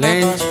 Lench.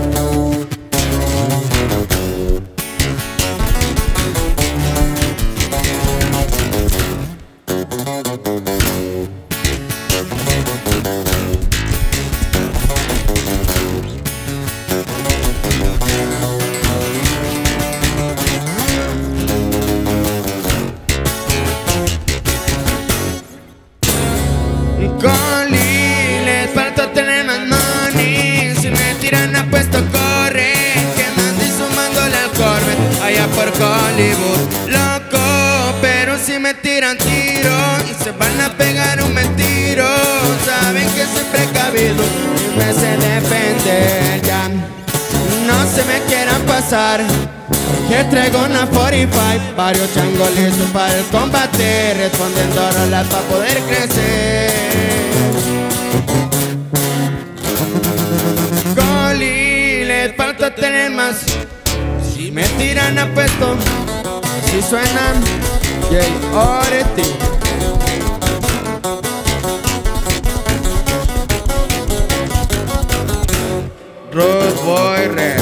Con les falta tener más money. Si me tiran apuesto corren, quemando y sumándole al Corvette allá por Hollywood. Loco, pero si me tiran tiro y se van a pegar un buen tiro, saben que soy precavido y me sé defender ya. No se me quieran pasar, que traigo una 45, varios changos listos para el combate, respondiendo rolas para poder crecer. Goli, les falta tener más. Si me tiran apuesto, si suenan Jay Oreti. Rude Boy Red.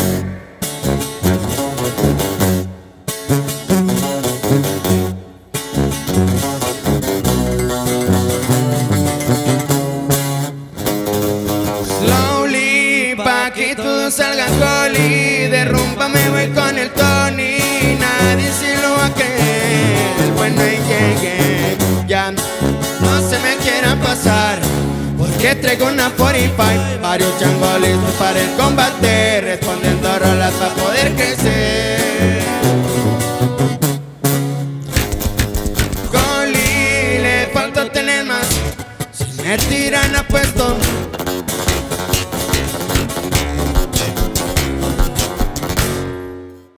Slowly, pa' que todos salgan Holly. Derrumba me voy con el Tony. Nadie se lo va a creer. El bueno y llegue. Ya no se me quieran pasar, porque traigo una 45, varios changos listos para el combate, respondiendo rolas para poder crecer. Goli, le falta tener más. Si me tiran apuesto,